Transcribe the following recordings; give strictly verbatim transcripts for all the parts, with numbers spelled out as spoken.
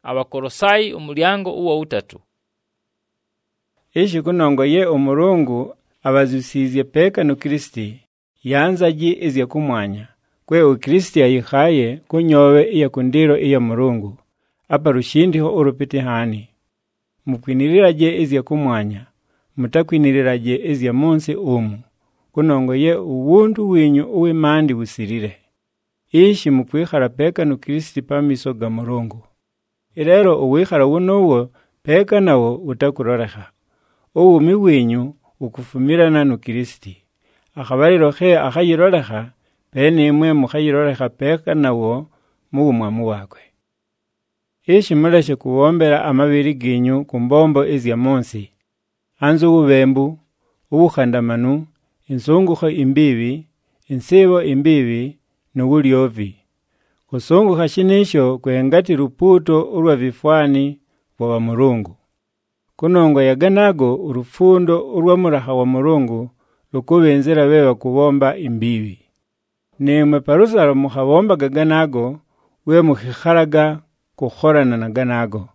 Abakolosayi umulyango uwa utatu. Ishi kunongo ye umurungu abazusizye peka no Kristi yanzaji izya kumwanya kwe u Kristi ayikhaye kunyowe iya kundiro iya murungu apa rushindiho urupiti hani mukwiniriraje izya kumwanya mutakwiniriraje izya munsi umu kunongo ye uwundu winyu uwimandi busirire ishi mukwikhala peka no Kristi pamiso ga murungu irero uwikhala wunuwo peka nawo utakuroreha uwumi winyu ukufumirana no Kristi akabaliro khe akhayiroreha pene imwe mukhayiroreha peka nawo muumwamu wakwe ishi muleshe kuwombera amabiri ginyu kumbombo izya monsi anzu ubembu ubukhandamanu insungukho imbibi insibo imbibi n'ubulyovi kusungukha shinisho kwengati ruputo urwa vifwani wa murungu kunongo yaganago urufundo urwa muraha wa murungu lukubenzera bewa kubomba imbibi nemwe parusalo mukhabomba gaganago we mukhikharaga kukhorana na ganago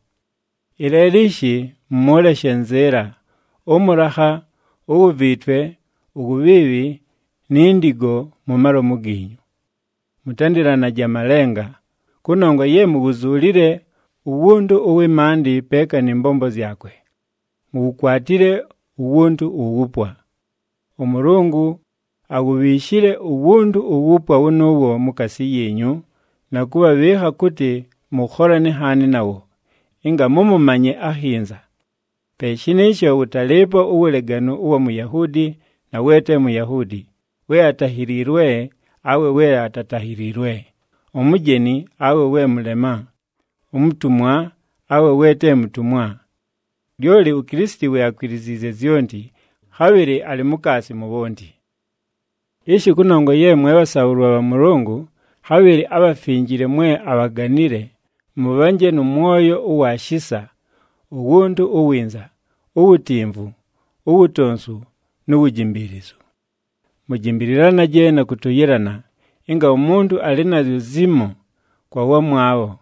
ilelishi mmoleshe nzera omuraha ubuvitwe ububibi n'indigo mumaro muginyu mutandirana jamalenga kunongo ye mubuzulire uwundu uwimandi peka ni mbombo zyakwe mubukwatire uwundu uwupwa umurungu agubishire uwundu uwupwa unuwo mukasi yenyu na kuba biha kuti mukhorane hani nawo inga mumumanye ahinza peshinisho utalipo uwelegano uwa muyahudi na wete muyahudi we atahirirwe awe we atatahirirwe omujeni awe we mulema umutumwa awe wete mutumwa lyoli ukristi we akwirizize zyondi habiri ali mukasi mubondi ishi kunongo ye mwe basaurwa ba murungu habiri abafinjire mwe abaganire mubanje n'umwoyo uwashisa uwundu uwinza ubutimvu ubutonsu n'ubujimbirizo mujimbirirana je na kutuyirana inga umundu alina zimo kwa wamwabo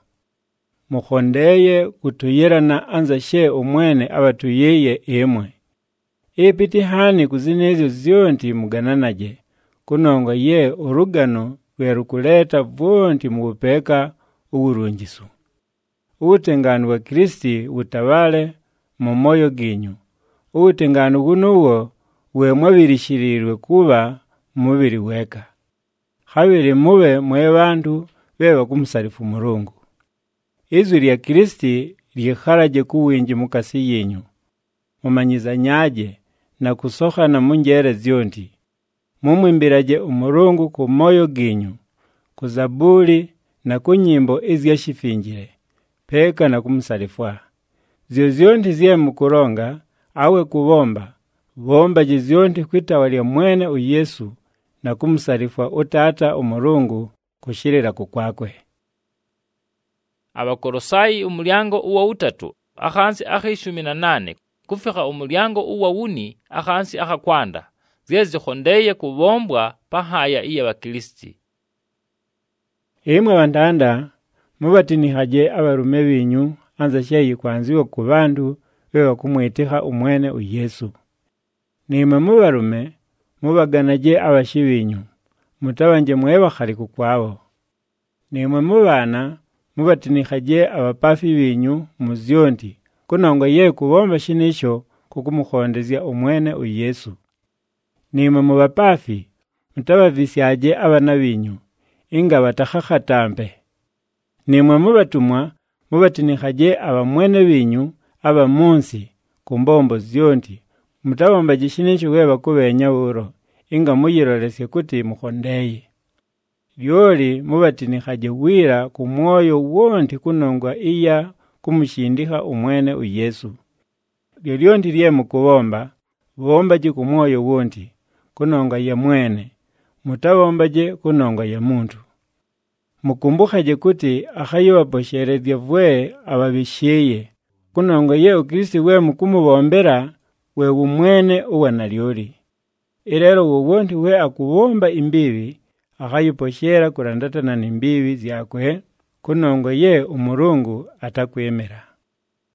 mukhondeye kutuyirana anza she umwene abatuyeye emwe ipiti hani kuzinezo zionti mugananaje kunongo ye urugano werukuleta vonti mubupeka uburungisu ubutengano wa Kristi utabale mu moyo ginyu ubutengano bunuwo we mwabirishirirwe kuba mubiri weka habiri mube mwe bantu beba kumusarifu murungu izwi lya Kristi likharaje kuwinji mukasi yenyu mumanyiza nyaje na kusokhana munjere zyondi mumwimbiraje umurungu ku moyo ginyu kuzabuli na kunyimbo izyashifinjire peka na kumusarifwa zyo zyondi zye mukuronga awe kubomba bomba jizyondi kwitawalya mwene u Yesu na kumusarifwa utata umurungu kushirira kukwakwe. Abakolosayi umulyango uwa utatu akhansi akhishumi na nane kufika umulyango uwa wuni akhansi akhakwanda zyezikhondeye kubombwa pahaya iya bakristi. Imwe bandanda mubatinihaje abarume binyu anza sheyi kwanziwa ku bandu bewa kumwitiha umwene u Yesu. Nimwe mubarume mubaganaje abashibinyu mutabanje mweba khali kukwabo. Nimwe mubana mubatinihaje abapafi binyu muzyondi kunongo ye kubomba shinisho kukumukhondezya umwene u Yesu. Nimwe mubapafi mutabavisyaje abana binyu inga batakhakhatambe. Nimwe mubatumwa mubatinihaje abamwene binyu aba munsi kumbombo zyondi mutabamba jishinisho weba kubenya uro inga muyirolesye kuti mukhondeye. Lyoli mubatinihaje wira ku mwoyo wonti kunongwa iya kumushindiha umwene u Yesu. Lyolyondi lye mukubomba bombaje ku mwoyo wonti kunongwa ya mwene mutabombaje kunongwa ya muntu. Mukumbukaje kuti akhayiwaposherezya vwe ababishiye kunongwa ye Ukristi we mukumubombera we umwene uwa nalyoli. Ilero wonti we akubomba imbibi akhayiposhera kurandatana n'imbibi zyakwe kunongo ye umurungu atakwemera.